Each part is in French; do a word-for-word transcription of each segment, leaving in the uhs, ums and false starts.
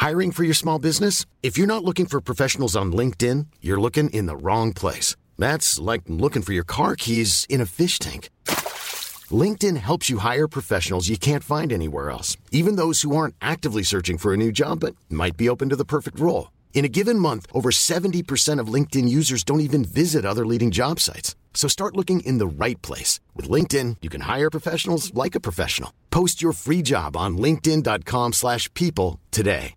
Hiring for your small business? If you're not looking for professionals on LinkedIn, you're looking in the wrong place. That's like looking for your car keys in a fish tank. LinkedIn helps you hire professionals you can't find anywhere else, even those who aren't actively searching for a new job but might be open to the perfect role. In a given month, over seventy percent of LinkedIn users don't even visit other leading job sites. So start looking in the right place. With LinkedIn, you can hire professionals like a professional. Post your free job on linkedin dot com slash people today.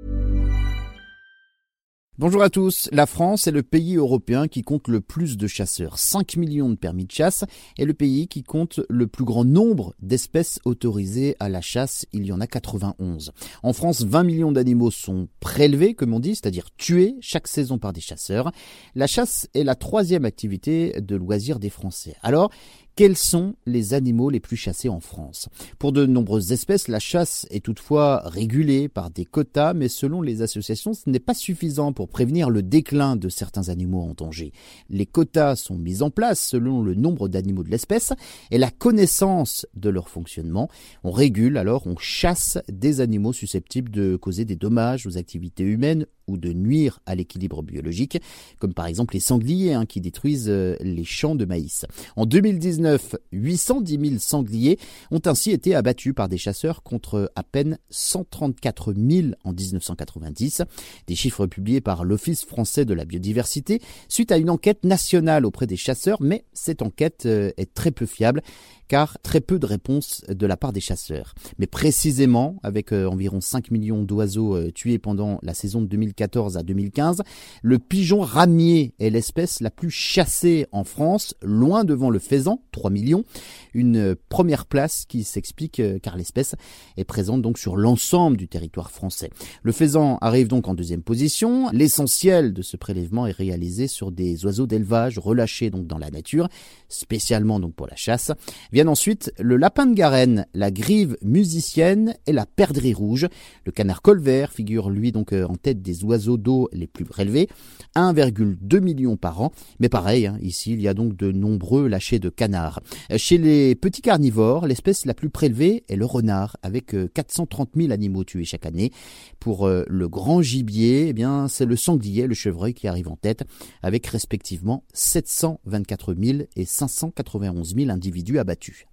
Bonjour à tous. La France est le pays européen qui compte le plus de chasseurs, cinq millions de permis de chasse, et le pays qui compte le plus grand nombre d'espèces autorisées à la chasse. Il y en a quatre-vingt-onze. En France, vingt millions d'animaux sont prélevés, comme on dit, c'est-à-dire tués chaque saison par des chasseurs. La chasse est la troisième activité de loisirs des Français. Alors, quels sont les animaux les plus chassés en France ? Pour de nombreuses espèces, la chasse est toutefois régulée par des quotas, mais selon les associations, ce n'est pas suffisant pour prévenir le déclin de certains animaux en danger. Les quotas sont mis en place selon le nombre d'animaux de l'espèce et la connaissance de leur fonctionnement. On régule alors, on chasse des animaux susceptibles de causer des dommages aux activités humaines ou de nuire à l'équilibre biologique, comme par exemple les sangliers hein, qui détruisent euh, les champs de maïs. En deux mille dix-neuf, huit cent dix mille sangliers ont ainsi été abattus par des chasseurs contre à peine cent trente-quatre mille en dix-neuf cent quatre-vingt-dix. Des chiffres publiés par l'Office français de la biodiversité suite à une enquête nationale auprès des chasseurs, mais cette enquête euh, est très peu fiable car très peu de réponses de la part des chasseurs. Mais précisément, avec euh, environ cinq millions d'oiseaux euh, tués pendant la saison de deux mille quatorze à deux mille quinze, le pigeon ramier est l'espèce la plus chassée en France, loin devant le faisan, trois millions. Une euh, première place qui s'explique euh, car l'espèce est présente donc sur l'ensemble du territoire français. Le faisan arrive donc en deuxième position. L'essentiel de ce prélèvement est réalisé sur des oiseaux d'élevage relâchés donc dans la nature, spécialement donc pour la chasse. Viennent ensuite le lapin de Garenne, la grive musicienne et la perdrix rouge. Le canard colvert figure lui donc en tête des oiseaux d'eau les plus prélevés, un virgule deux million par an. Mais pareil, hein, ici il y a donc de nombreux lâchers de canards. Chez les petits carnivores, l'espèce la plus prélevée est le renard, avec quatre cent trente mille animaux tués chaque année. Pour le grand gibier, eh bien c'est le sanglier, le chevreuil qui arrive en tête, avec respectivement sept cent vingt-quatre mille et cinq cent quatre-vingt-onze mille individus abattus.